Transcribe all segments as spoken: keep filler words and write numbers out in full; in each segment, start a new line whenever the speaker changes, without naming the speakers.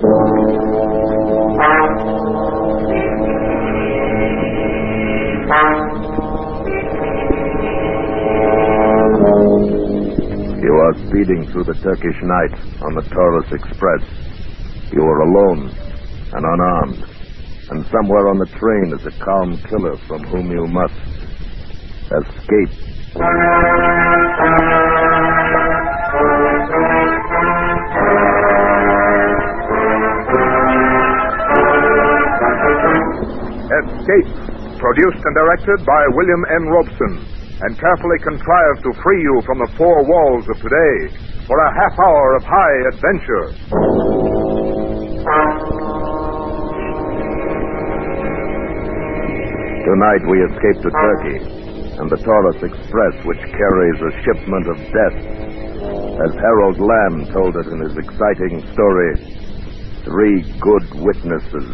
You are speeding through the Turkish night on the Taurus Express. You are alone and unarmed. And somewhere on the train is a calm killer from whom you must escape.
Escape, produced and directed by William N. Robeson, and carefully contrived to free you from the four walls of today for a half hour of high adventure.
Tonight we escape to Turkey, and the Taurus Express, which carries a shipment of death. As Harold Lamb told it in his exciting story, Three Good Witnesses.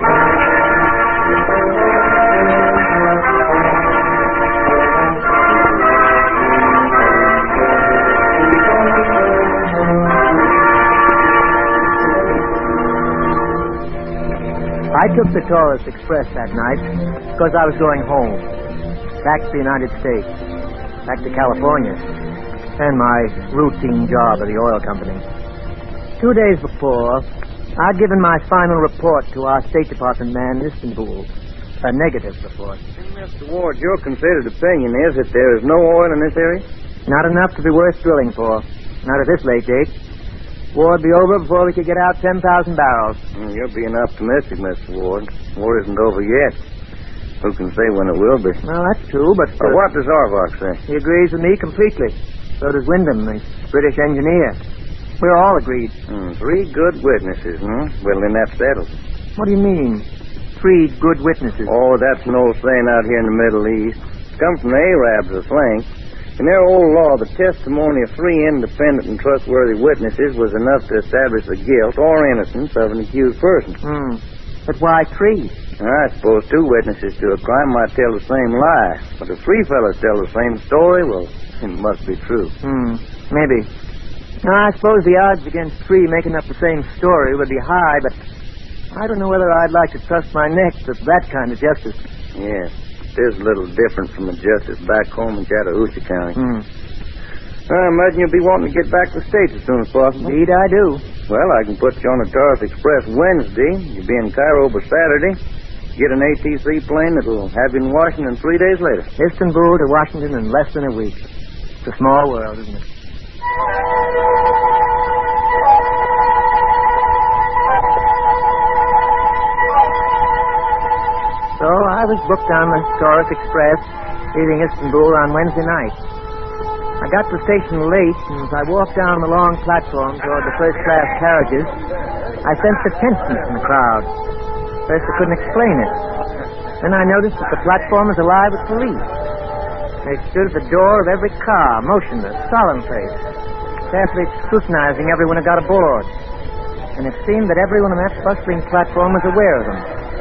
I took the Taurus Express that night because I was going home, back to the United States, back to California, and my routine job at the oil company. Two days before, I'd given my final report to our State Department man in Istanbul, a negative report.
Mister Ward, your considered opinion is that there is no oil in this area?
Not enough to be worth drilling for, not at this late date. War would be over before we could get out ten thousand barrels.
Mm, you're being optimistic, Mister Ward. War isn't over yet. Who can say when it will be?
Well, that's true, but...
Uh, what does Arvok say?
He agrees with me completely. So does Wyndham, the British engineer. We're all agreed.
Mm, three good witnesses, huh? Well, then that's settled.
What do you mean, three good witnesses?
Oh, that's an old saying out here in the Middle East. It's come from the Arabs, I think. In their old law, the testimony of three independent and trustworthy witnesses was enough to establish the guilt or innocence of an accused person.
Hmm. But why three?
I suppose two witnesses to a crime might tell the same lie. But if three fellows tell the same story, well, it must be true.
Hmm. Maybe. Now, I suppose the odds against three making up the same story would be high, but I don't know whether I'd like to trust my neck to that kind of justice.
Yes. It is a little different from the justice back home in Chattahoochee County.
Hmm.
I imagine you'll be wanting to get back to the States as soon as possible.
Indeed, I do.
Well, I can put you on the Taurus Express Wednesday. You'll be in Cairo by Saturday. Get an A T C plane that'll have you in Washington three days later.
Istanbul to Washington in less than a week. It's a small world, isn't it? So I was booked on the Taurus Express, leaving Istanbul on Wednesday night. I got to the station late, and as I walked down the long platform toward the first-class carriages, I sensed a tenseness in the crowd. First, I couldn't explain it. Then I noticed that the platform was alive with police. They stood at the door of every car, motionless, solemn-faced, carefully scrutinizing everyone who got aboard. And it seemed that everyone on that bustling platform was aware of them.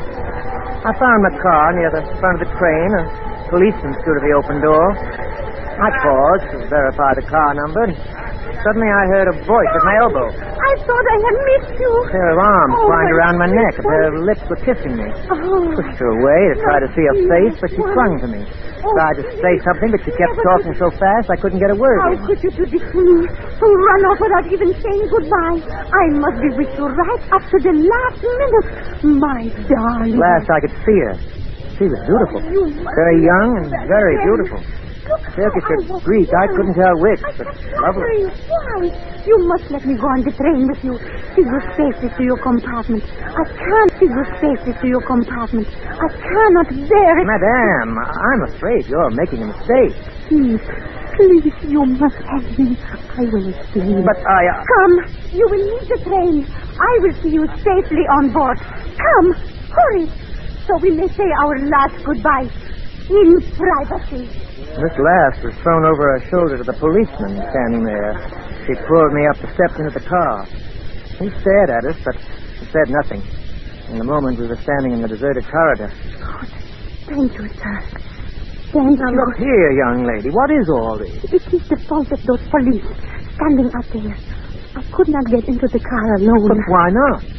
I found my car near the front of the train. A policeman stood at the open door. I paused to verify the car number, and suddenly I heard a voice at my elbow.
I thought I had missed you.
A pair of arms
oh,
twined around my neck. A pair of lips were kissing me.
Oh.
Pushed her away to try to see her face, but she clung to me. Tried to say something, but she kept talking so fast I couldn't get a word
How
in.
could you do this to me? To run off without even saying goodbye? I must be with you right up to the last minute. My darling.
At last I could see her. She was beautiful. Very young and very beautiful. Turkish or Greek, I couldn't tell which, but lovely.
Why? You must let me go on the train with you. See you safely to your compartment. I can't see you safely to your compartment. I cannot bear it.
Madame, I'm afraid you're making a mistake.
Please, please, you must have me. I will explain.
But I... Uh...
Come, you will leave the train. I will see you safely on board. Come, hurry, so we may say our last goodbye in privacy.
This last was thrown over her shoulder to the policeman standing there. She pulled me up the steps into the car. He stared at us, but said nothing. In a moment, we were standing in the deserted corridor.
Oh, thank you, sir. Thank
now,
you.
Look here, young lady. What is all this?
It is the fault of those police standing up there. I could not get into the car alone.
But why not?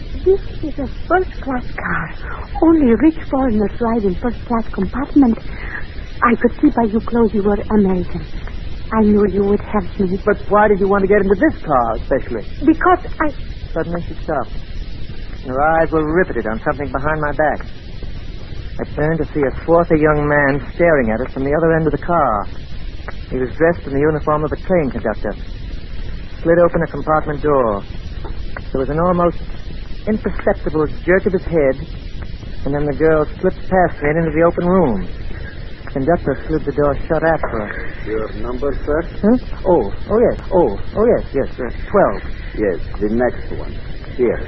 This is a first-class car. Only rich foreigners ride in first-class compartment. I could see by your clothes you were American. I knew you would help me.
But why did you want to get into this car, especially?
Because I...
Suddenly she stopped. Her eyes were riveted on something behind my back. I turned to see a swarthy young man staring at us from the other end of the car. He was dressed in the uniform of a train conductor. Slid open a compartment door. There was an almost imperceptible jerk of his head, and then the girl slipped past me and into the open room. The conductor slid the door shut after her.
Your number, sir?
Huh? Oh, oh yes. Oh, oh yes, yes. Uh, Twelve.
Yes, the next one. Here.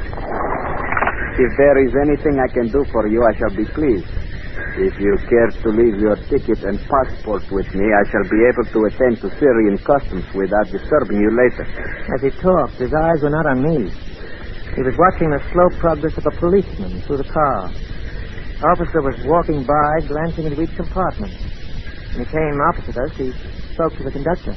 If there is anything I can do for you, I shall be pleased. If you care to leave your ticket and passport with me, I shall be able to attend to Syrian customs without disturbing you later.
As he talked, his eyes were not on me. He was watching the slow progress of a policeman through the car. The officer was walking by, glancing into each compartment. When he came opposite us, he spoke to the conductor.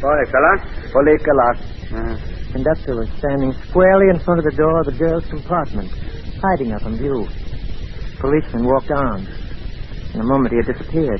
Polikalas.
Uh, the conductor was standing squarely in front of the door of the girl's compartment, hiding her from view. The policeman walked on. In a moment, he had disappeared.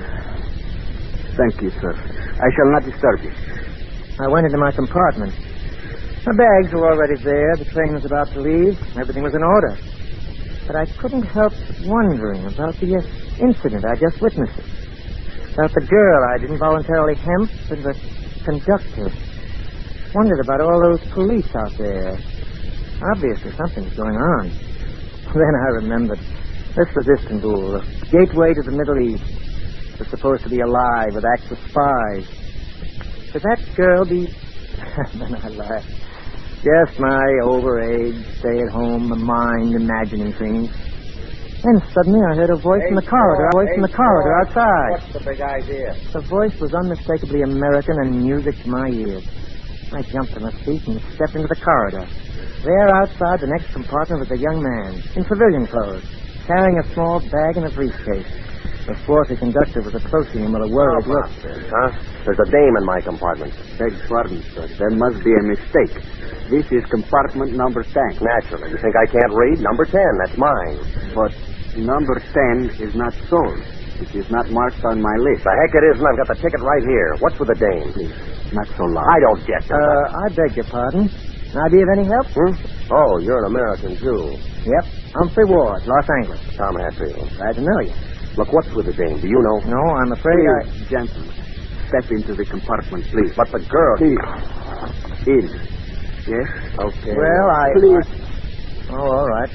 Thank you, sir. I shall not disturb you.
I went into my compartment. My bags were already there. The train was about to leave. Everything was in order. But I couldn't help wondering about the uh, incident I just witnessed. About the girl I'd involuntarily hemped and the conductor. Wondered about all those police out there. Obviously, something's going on. Then I remembered. This was Istanbul, the gateway to the Middle East. It was supposed to be alive with acts of spies. Could that girl be... Then I laughed. Just my overage, stay-at-home mind imagining things. Then suddenly I heard a voice
Hey,
in the corridor, a voice in the corridor
George.
outside.
What's the big idea?
The voice was unmistakably American and music to my ears. I jumped to my feet and stepped into the corridor. There outside the next compartment was a young man, in civilian clothes, carrying a small bag and a briefcase. The swarthy conductor was approaching him with a worried
How
look.
about this, huh? There's a dame in my compartment.
Beg pardon, sir. There must be a mistake. This is compartment number ten.
Naturally. You think I can't read? Number ten, that's mine.
But number ten is not sold. It is not marked on my list.
The heck it isn't. I've got the ticket right here. What's with the dame?
Please, not so loud.
I don't get you.
Uh, I beg your pardon. Can I be of any help?
Hmm? Oh, you're an American, too.
Yep. Humphrey Ward, Los Angeles.
Tom Hatfield.
Glad to know you.
Look, what's with the dame? Do you know?
No, I'm afraid I...
Please, gentlemen, step into the compartment, please.
But the girl...
Please. In. Yes? Okay.
Well, I...
Please.
I... Oh, all right.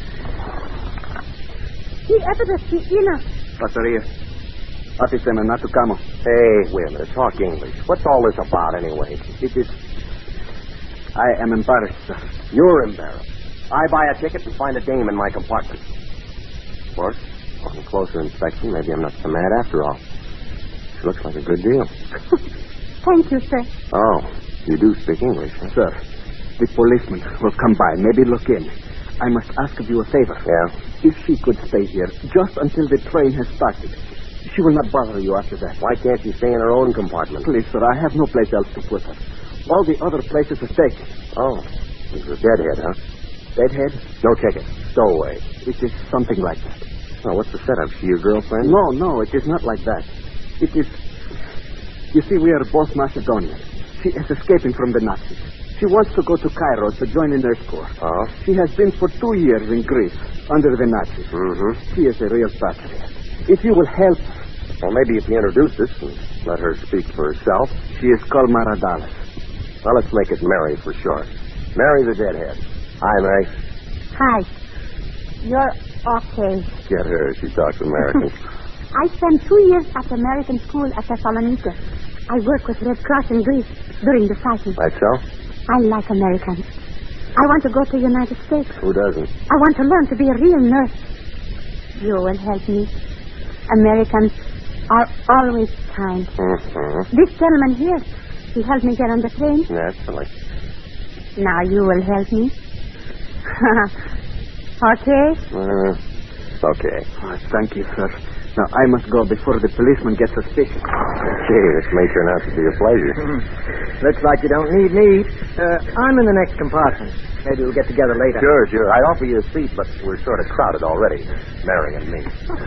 He ever see Ina.
Passaria. Officer Natucamo.
Hey, wait a minute. Talk English. What's all this about, anyway?
It is... I am embarrassed, sir.
You're embarrassed. I buy a ticket and find a dame in my compartment. Of course, on closer inspection, maybe I'm not so mad after all. She looks like a good deal.
Thank you, sir.
Oh, you do speak English, huh?
Sir, the policeman will come by. Maybe look in. I must ask of you a favor.
Yeah?
If she could stay here just until the train has started, she will not bother you after that.
Why can't she stay in her own compartment?
Please, sir, I have no place else to put her. All the other places are taken.
Oh, she's a deadhead, huh?
Deadhead?
No ticket. Stowaway.
It is something like that.
Oh, what's the setup? She your girlfriend?
No, no, it is not like that. It is... You see, we are both Macedonians. She is escaping from the Nazis. She wants to go to Cairo to join in their corps.
Oh?
She has been for two years in Greece, under the Nazis.
Mm-hmm.
She is a real patriot. If you will help her...
Well, maybe if you introduce us and let her speak for herself.
She is called Maradalis.
Well, let's make it Mary for short. Mary the deadhead. Hi, Mary.
Hi. You're okay.
Get her. She talks American.
I spent two years at American school at Thessalonica. I work with Red Cross in Greece during the fighting.
Right so?
I like Americans. I want to go to the United States.
Who doesn't?
I want to learn to be a real nurse. You will help me. Americans are always kind.
Mm-hmm.
This gentleman here, he helped me get on the train.
Naturally.
Now you will help me. Okay?
Uh, okay.
Oh, thank you, sir. Now, I must go before the policeman gets suspicious.
Gee, this may turn out to be a pleasure.
Looks like you don't need me. Uh, I'm in the next compartment. Maybe we'll get together later.
Sure, sure. I'd offer you a seat, but we're sort of crowded already. Mary and me.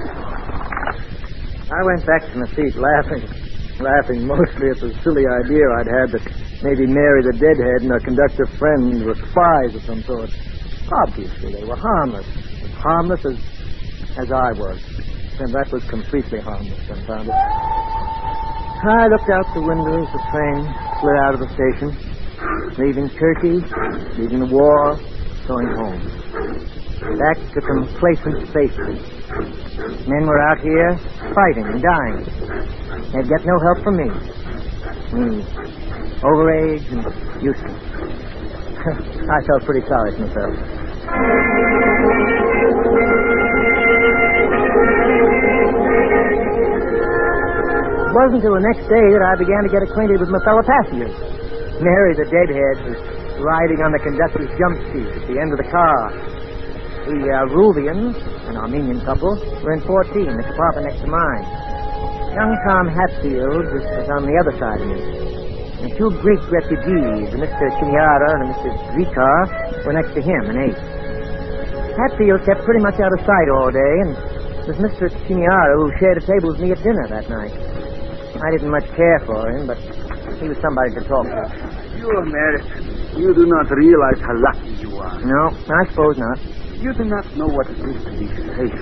I went back to my seat laughing. Laughing mostly at the silly idea I'd had that maybe Mary the Deadhead and her conductor friend were spies of some sort. Obviously, they were harmless. As harmless as, as I was. And that was completely harmless, confounded. I looked out the window as the train slid out of the station, leaving Turkey, leaving the war, going home. Back to complacent safety. Men were out here fighting and dying. They'd get no help from me. Me. Overage and useless. I felt pretty sorry for myself. It wasn't until the next day that I began to get acquainted with my fellow passengers. Mary the Deadhead was riding on the conductor's jump seat at the end of the car. The uh, Ruvians, an Armenian couple, were in fourteen, the compartment next to mine. Young Tom Hatfield was, was on the other side of me. And two Greek refugees, Mister Chimiara and Mister Zikar, were next to him, an eight. Hatfield kept pretty much out of sight all day, and it was Mister Chimiara who shared a table with me at dinner that night. I didn't much care for him, but he was somebody to talk to.
You Americans, you do not realize how lucky you are.
No, I suppose not.
You do not know what it is to be safe.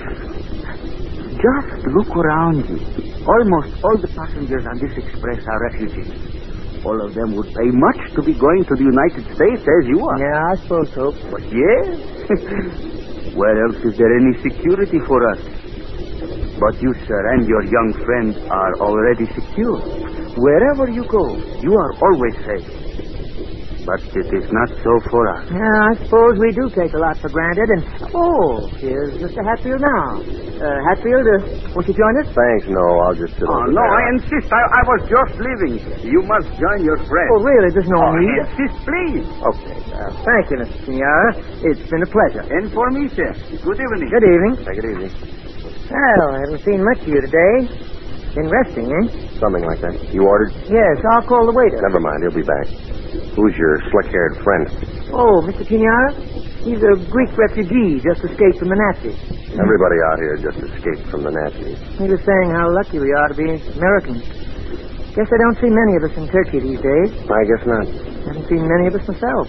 Just look around you. Almost all the passengers on this express are refugees. All of them would pay much to be going to the United States as you are.
Yeah, I suppose so.
But yes, where else is there any security for us? But you, sir, and your young friend are already secure. Wherever you go, you are always safe. But it is not so for us.
Yeah, I suppose we do take a lot for granted. And, oh, here's Mister Hatfield now. Uh, Hatfield, uh, won't you join us?
Thanks, no. I'll just sit
Oh,
over
no,
there.
I insist. I, I was just leaving. You must join your friend.
Oh, really? There's no
Oh,
need?
insist, please.
Okay, uh,
Thank you, Mister Chimiara. It's been a pleasure.
And for me, sir. Good evening.
Good evening.
take it easy.
Well, I haven't seen much of you today. Been resting, eh?
Something like that. You ordered?
Yes, I'll call the waiter.
Never mind, he'll be back. Who's your slick-haired friend?
Oh, Mister Chimiara? He's a Greek refugee, just escaped from the Nazis.
Everybody out here just escaped from the Nazis.
He was saying how lucky we are to be Americans. Guess I don't see many of us in Turkey these days.
I guess not.
Haven't seen many of us myself.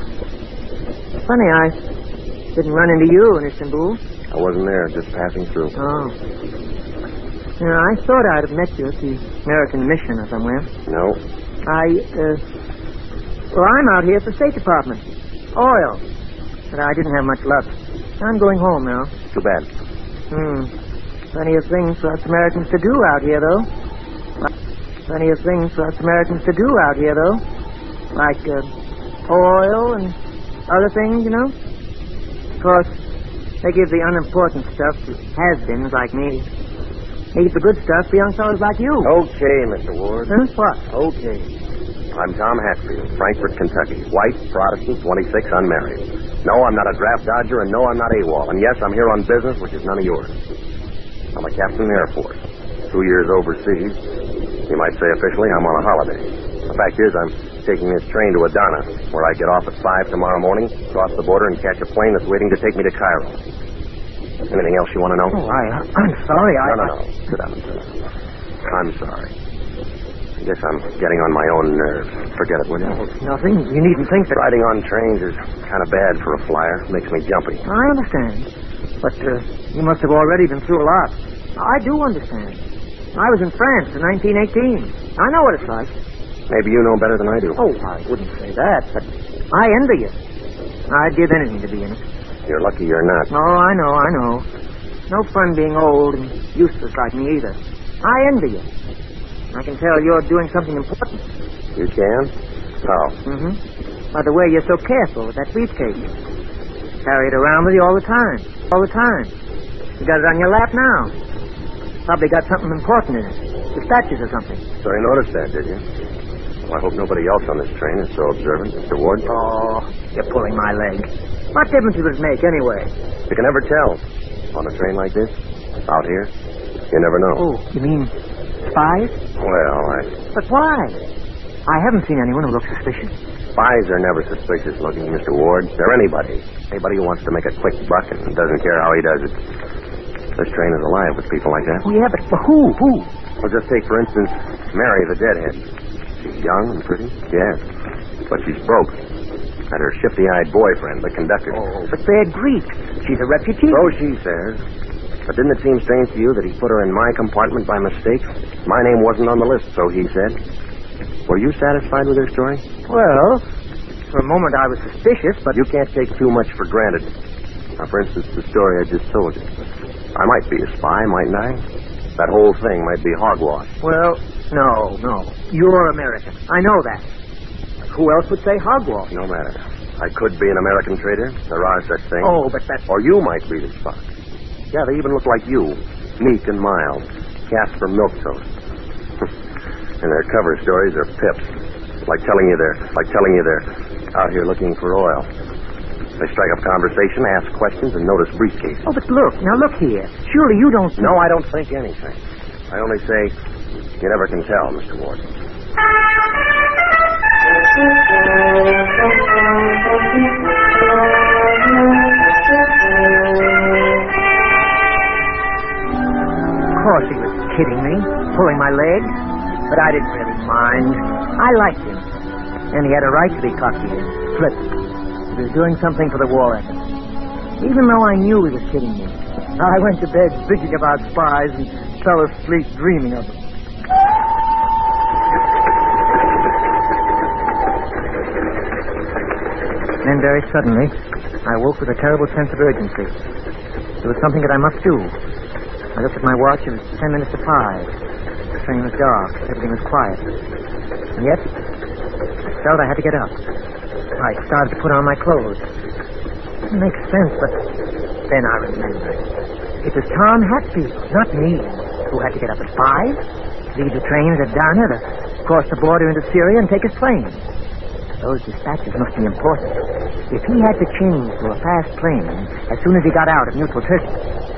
Funny, I didn't run into you in Istanbul.
I wasn't there, just passing through.
Oh. You know, I thought I'd have met you at the American Mission or somewhere.
No.
I, uh... Well, I'm out here at the State Department. Oil. But I didn't have much luck. I'm going home now.
Too bad.
Hmm. Plenty of things for us Americans to do out here, though. Plenty of things for us Americans to do out here, though. Like, uh, oil and other things, you know. Of course, they give the unimportant stuff to has-beens like me. Leave the good stuff for young fellows like you.
Okay, Mister Ward.
Huh? What?
Okay. I'm Tom Hatfield, Frankfort, Kentucky. White, Protestant, twenty-six, unmarried. No, I'm not a draft dodger, and no, I'm not AWOL. And yes, I'm here on business, which is none of yours. I'm a captain in the Air Force. Two years overseas. You might say officially I'm on a holiday. The fact is, I'm taking this train to Adana, where I get off at five tomorrow morning, cross the border, and catch a plane that's waiting to take me to Cairo. Anything else you want to know?
Oh, I, I'm sorry. I,
No, no, no. Sit down, sit down. I'm sorry. I guess I'm getting on my own nerves. Forget it, will you?
Oh, nothing. You needn't think that.
Riding on trains is kind of bad for a flyer. Makes me jumpy.
I understand. But uh, you must have already been through a lot. I do understand. I was in France in nineteen eighteen. I know what it's like.
Maybe you know better than I do.
Oh, I wouldn't say that, but I envy you. I'd give anything to be in it.
You're lucky you're not.
Oh, I know, I know. No fun being old and useless like me either. I envy you. I can tell you're doing something important.
You can? How?
Mm-hmm. By the way, you're so careful with that briefcase. Carry it around with you all the time. All the time. You got it on your lap now. Probably got something important in it. Dispatches or something.
So you noticed that, did you? Well, I hope nobody else on this train is so observant, Mister Ward.
Oh, you're pulling my leg. What difference does it make, anyway?
You can never tell. On a train like this, out here, you never know.
Oh, you mean spies?
Well, I...
But why? I haven't seen anyone who looks suspicious.
Spies are never suspicious looking, Mister Ward. They're anybody. Anybody who wants to make a quick buck and doesn't care how he does it. This train is alive with people like that.
Oh, yeah, but but who? Who?
Well, just take, for instance, Mary, the deadhead. She's young and pretty, yes. But she's broke. And her shifty-eyed boyfriend, the conductor.
Oh, but they're Greek. She's a refugee.
So she says. But didn't it seem strange to you that he put her in my compartment by mistake? My name wasn't on the list, so he said. Were you satisfied with her story?
Well, for a moment I was suspicious, but...
You can't take too much for granted. Now, for instance, the story I just told you. I might be a spy, mightn't I? That whole thing might be hogwash.
Well, no, no. You're American. I know that. Who else would say hogwash?
No matter. I could be an American trader. There are such things.
Oh, but that's...
Or you might be the spy. Yeah, they even look like you. Meek and mild. Casper Milquetoast. And their cover stories are pips. Like telling you they're like telling you they're out here looking for oil. They strike up conversation, ask questions, and notice briefcases.
Oh, but look, now look here. Surely you don't...
No, I don't think anything. I only say you never can tell, Mister Ward.
Of course he was kidding me, pulling my leg, but I didn't really mind. I liked him, and he had a right to be cocky and flippant. He was doing something for the war effort. Even though I knew he was kidding me, I went to bed thinking about spies and fell asleep dreaming of them. Then very suddenly, I woke with a terrible sense of urgency. There was something that I must do. I looked at my watch. It was ten minutes to five. The train was dark. Everything was quiet. And yet, I felt I had to get up. I started to put on my clothes. It didn't make sense, but then I remembered. It was Tom Hatfield, not me, who had to get up at five, leave the train at Adana, to cross the border into Syria and take his plane. Those dispatches must be important. If he had to change to a fast plane as soon as he got out of neutral Turkey.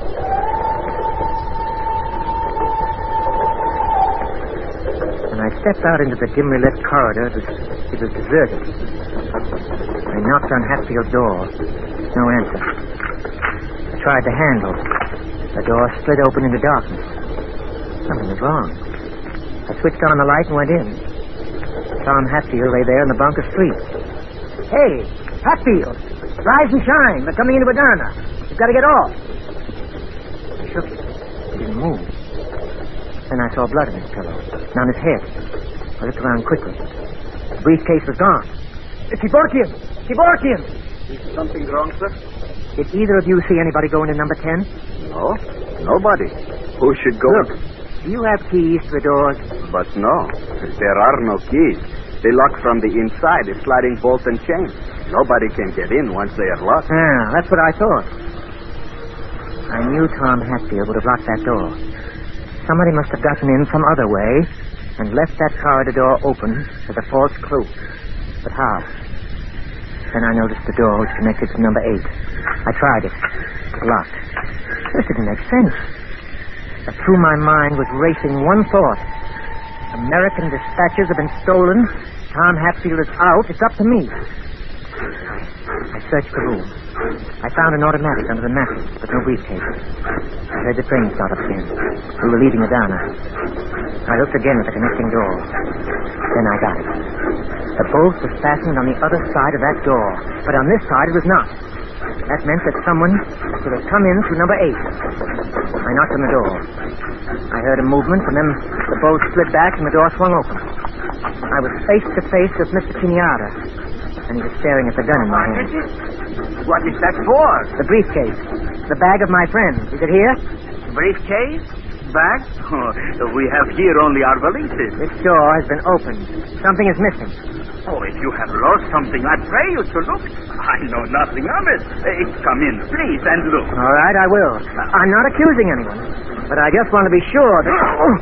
When I stepped out into the dimly lit corridor, it was, it was deserted. I knocked on Hatfield's door. No answer. I tried the handle. The door slid open into darkness. Something was wrong. I switched on the light and went in. Tom Hatfield lay there in the bunk asleep. Hey, Hatfield! Rise and shine! We're coming into Adana. You've got to get off. I shook him. He didn't move. Then I saw blood on his pillow, and on his head. I looked around quickly. The briefcase was gone. Kevorkian! Kevorkian!
Is something wrong, sir?
Did either of you see anybody go into number ten?
No, nobody. Who should go?
Look, do you have keys to the doors?
But no, there are no keys. They lock from the inside, a sliding bolt and chain. Nobody can get in once they are locked.
Ah, that's what I thought. I knew Tom Hatfield would have locked that door. Somebody must have gotten in some other way and left that corridor door open with a false clue. But how? Then I noticed the door which connected to number eight. I tried it. Locked. This didn't make sense. But through my mind was racing one thought. American dispatches have been stolen. Tom Hatfield is out. It's up to me. I searched the room. I found an automatic under the mattress, but no briefcase. I heard the train start up again. We were leaving Adana. I looked again at the connecting door. Then I got it. The bolt was fastened on the other side of that door, but on this side it was not. That meant that someone could have come in through number eight. I knocked on the door. I heard a movement, and then the bolt slid back and the door swung open. I was face to face with Mister Pinata, and he was staring at the gun in my hand.
What is that for?
The briefcase. The bag of my friend. Is it here?
Briefcase? Bag? Oh, we have here only our valises.
This door has been opened. Something is missing.
Oh, if you have lost something, I pray you to look. I know nothing of it. Uh, come in, please, and look.
All right, I will. I'm not accusing anyone, but I just want to be sure that... Oh.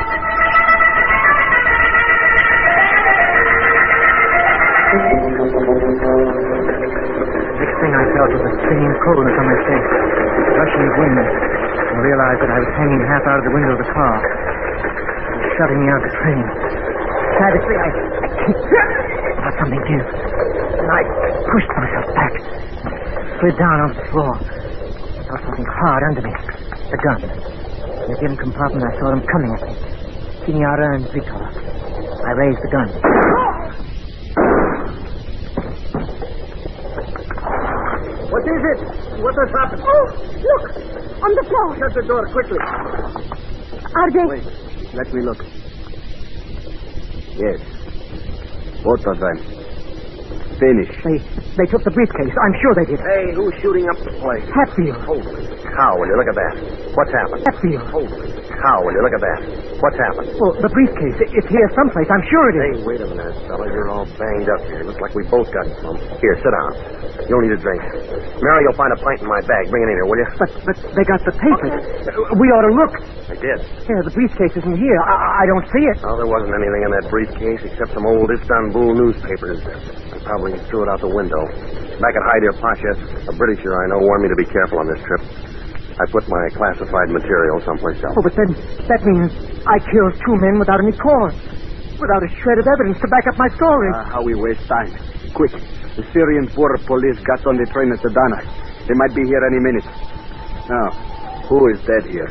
Next thing I felt was a stinging coldness on my face, rushing wind, and realized that I was hanging half out of the window of the car. I was shoving me out the train. Savagely, I, I kicked. But something give. And I pushed myself back. Slid down onto the floor. I saw something hard under me. The gun. In the dim compartment, I saw them coming at me. Siniara and Victor. I raised the gun.
What is it? What has happened?
Oh, look! On the floor.
Shut the door quickly.
Are they...
Wait. Let me look. Yes. Both of them. Finished.
They, they took the briefcase. I'm sure they did.
Hey, who's shooting up the place?
Hatfield.
Holy cow, will you look at that? What's happened?
Hatfield.
Holy cow, will you look at that? What's happened?
Well, the briefcase. It, it's here someplace. I'm sure it is.
Hey, wait a minute, fella. You're all banged up here. Looks like we both got some. Here, sit down. You'll need a drink. Mary, you'll find a pint in my bag. Bring it in here, will you?
But, but they got the papers. We ought to look.
I did.
Yeah, the briefcase isn't here. I, I don't see it.
Oh, there wasn't anything in that briefcase except some old Istanbul newspapers. I probably threw it out the window. Back at Hyder Pasha, a Britisher I know warned me to be careful on this trip. I put my classified material someplace else.
Oh, but then that means I killed two men without any cause. Without a shred of evidence to back up my story.
Uh, how we waste time. Quick. The Syrian border police got on the train at Adana. They might be here any minute. Now, who is dead here?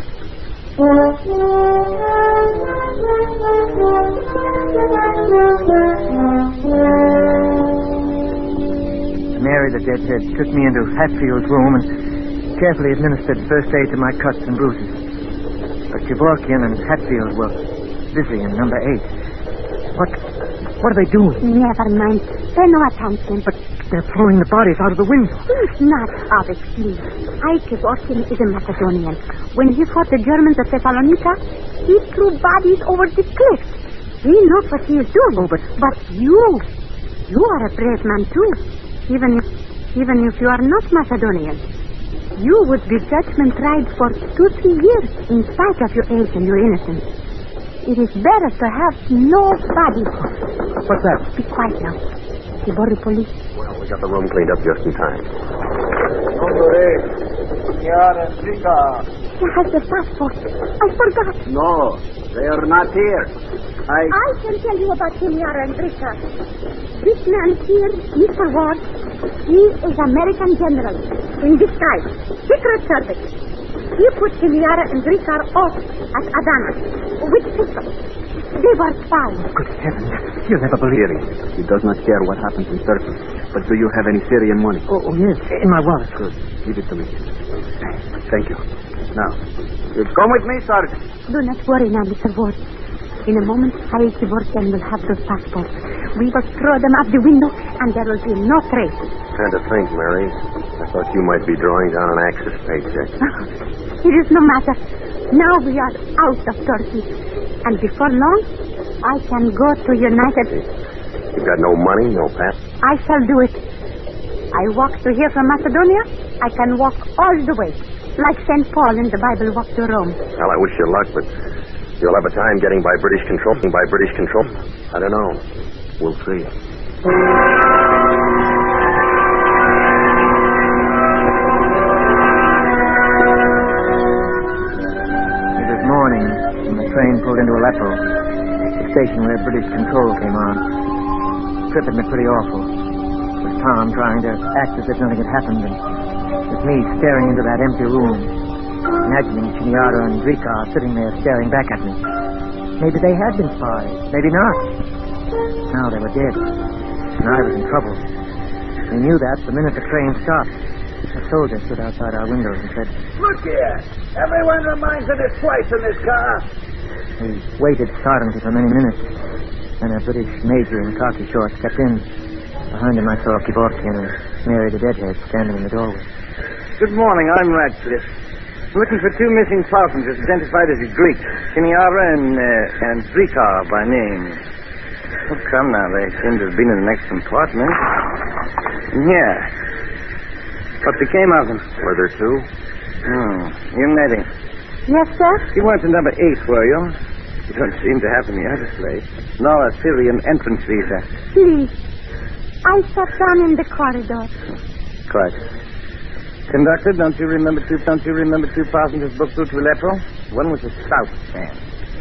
Mary, the deadhead, took me into Hatfield's room and carefully administered first aid to my cuts and bruises. But Kevorkian and Hatfield were busy in number eight. What, what are they doing?
Never mind. Pay no attention.
But they're throwing the bodies out of the window.
It's not out of sleep. Ike Kevorkian is a Macedonian. When he fought the Germans at Thessalonica, he threw bodies over the cliff. He knows what he is doing.
Oh, but...
But you, you are a brave man too. Even if, even if you are not Macedonian. You would be judgment tried for two, three years in spite of your age and your innocence. It is better to have no bodies.
What's that?
Be quiet now. The border police.
Well, we got the room cleaned up just in time.
He has the passport. I forgot.
No, they are not here. I...
I can tell you about Siniara and Richard. This man here, Mister Ward, he is American general in disguise, Secret Service. He put Siniara and Richard off at Adana with pistols. They were spies.
Good heavens. You'll never believe it.
He does not care what happens in Turkey. But do you have any Syrian money?
Oh, oh, yes. In my wallet.
Good. Give it to me. Thank you. Now, you come with me, Sergeant.
Do not worry now, Mister Ward. In a moment, Harry Kevorkian will have those passports. We will throw them out the window, and there will be no trace.
Kind of think, Mary. I thought you might be drawing down an Axis paycheck.
It is no matter. Now we are out of Turkey. And before long, I can go to United...
You've got no money, no pass?
I shall do it. I walked to here from Macedonia. I can walk all the way. Like Saint Paul in the Bible walked to Rome.
Well, I wish you luck, but you'll have a time getting by British control. By British control? I don't know. We'll see.
It was morning when the train pulled into Aleppo, the station where British control came on. The trip had been pretty awful. It was Tom trying to act as if nothing had happened, and with me staring into that empty room, imagining Chiniara and Rika sitting there staring back at me. Maybe they had been spies. Maybe not. Now they were dead. And I was in trouble. We knew that the minute the train stopped. A soldier stood outside our window and said,
Look here. Everyone reminds of this place in this car.
We waited silently for many minutes. Then a British major in khaki shorts stepped in. Behind him I saw Kevorkian and Mary the Deadhead standing in the doorway.
Good morning. I'm Radcliffe. Looking for two missing passengers identified as Greeks, Chiniara and, uh, and Rika by name. Oh, come now. They seem to have been in the next compartment. Yeah. What became of them?
Were there two?
Hmm. You met him.
Yes, sir?
You weren't in number eight, were you? You don't seem to have any other place. Nor a Syrian entrance visa.
Please. I sat down in the corridor.
Quite. Conductor, don't you remember two? Don't you remember two passengers booked through to Aleppo? One was a South man.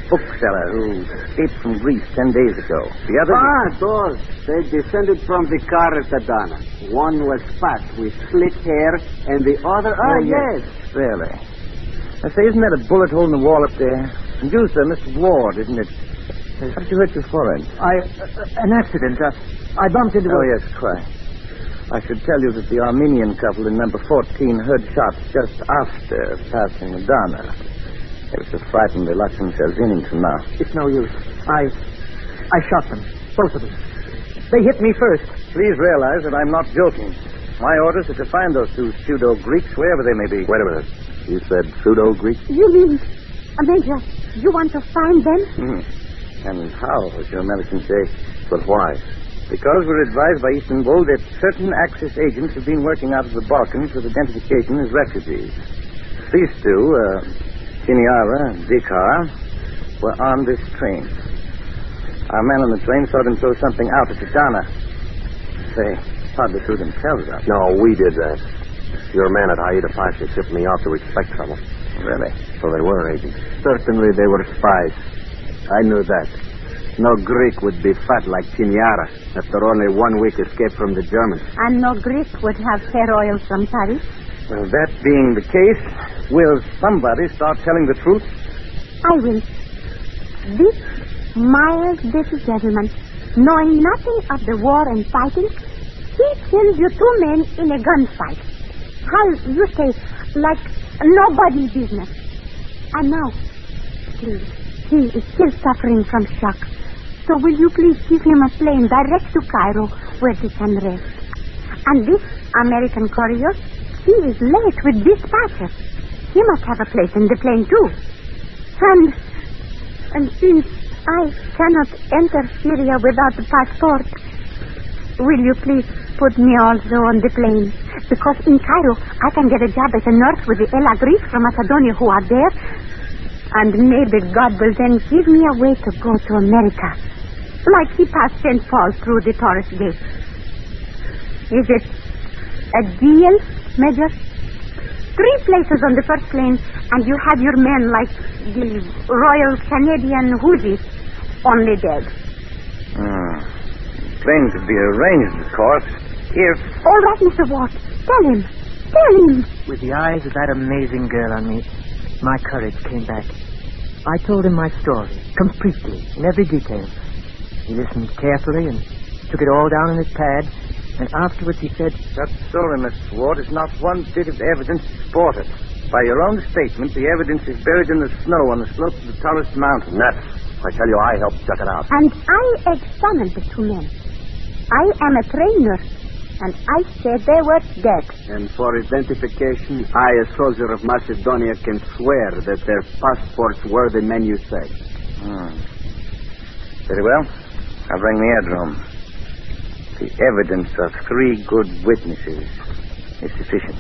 bookseller who escaped from Greece ten days ago. The other...
Ah, those. They descended from the car at Adana. One was fat with slick hair, and the other... Ah,
Oh,
yes.
Really? I say, isn't that a bullet hole in the wall up there? And you, sir, Mister Ward, isn't it? How did you hurt your forehead?
I... Uh, an accident. Uh, I bumped into
Oh,
a...
yes, quite. I should tell you that the Armenian couple in number fourteen heard shots just after passing Adana. They were so frightened they locked themselves in until now.
It's no use. I... I shot them. Both of them. They hit me first.
Please realize that I'm not joking. My orders are to find those two pseudo-Greeks wherever they may be.
Wait a minute. You said pseudo-Greek?
You mean, uh, Major, you want to find them?
Hmm. And how, as your American say?
But why?
Because we're advised by Istanbul that certain Axis agents have been working out of the Balkans with identification as refugees. These two, uh, Chiniara and Dikar, were on this train. Our men on the train saw them throw something out at Adana. They hardly threw themselves out.
No, we did that. Your man at Haida Pasha tipped me off to expect trouble.
Really?
So they were agents.
Certainly they were spies. I knew that. No Greek would be fat like Chiniara after only one week escape from the Germans.
And no Greek would have hair oil from Paris.
Well, that being the case, will somebody start telling the truth?
I will. This mild little gentleman, knowing nothing of the war and fighting, he kills you two men in a gunfight. How you say, like nobody business. And now, please, he is still suffering from shock. So will you please give him a plane direct to Cairo where he can rest? And this American courier, he is late with dispatches. He must have a place in the plane too. And, and since I cannot enter Syria without the passport, will you please put me also on the plane? Because in Cairo, I can get a job as a nurse with the Ella Greeks from Macedonia who are there. And maybe God will then give me a way to go to America. Like he passed Saint Paul through the Taurus Gate. Is it a deal, Major? Three places on the first plane, and you have your men like the Royal Canadian Houthis, only dead.
Hmm. Plane could be arranged, of course, if...
All right, Mister Watt. Tell him. Tell him.
With the eyes of that amazing girl on me, my courage came back. I told him my story, completely, in every detail. He listened carefully and took it all down in his pad, and afterwards he said...
That story, Mister Ward, is not one bit of evidence supported. By your own statement, the evidence is buried in the snow on the slopes of the Taurus Mountain.
Nuts. I tell you, I helped check it out.
And I examined the two men. I am a trainer, and I said they were dead.
And for identification, I, a soldier of Macedonia, can swear that their passports were the men you say.
Hmm. Very well. I'll bring the addrome. The evidence of three good witnesses is sufficient.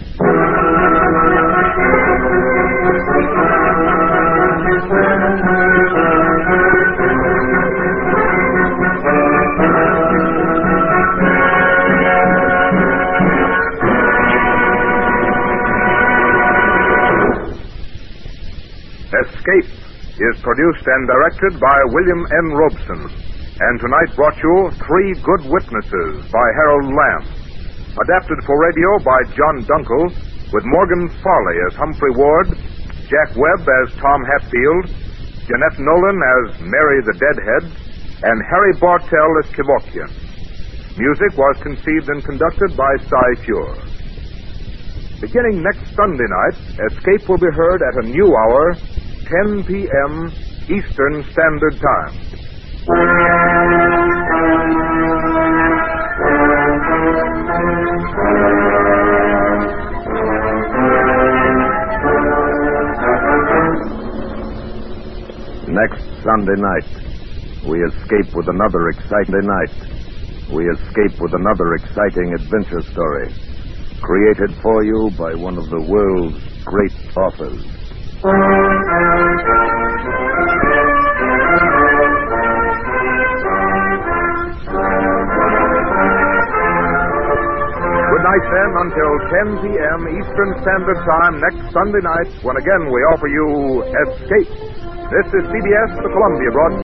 Escape is produced and directed by William N. Robeson, and tonight brought you Three Good Witnesses by Harold Lamb. Adapted for radio by John Dunkel, with Morgan Farley as Humphrey Ward, Jack Webb as Tom Hatfield, Jeanette Nolan as Mary the Deadhead, and Harry Bartell as Kevorkian. Music was conceived and conducted by Cy Fure. Beginning next Sunday night, Escape will be heard at a new hour, ten p.m. Eastern Standard Time.
Next Sunday night, we escape with another exciting night. We escape with another exciting adventure story, created for you by one of the world's great authors.
Good night, then, until ten p.m. Eastern Standard Time next Sunday night, when again we offer you Escape. This is C B S, the Columbia Broadcasting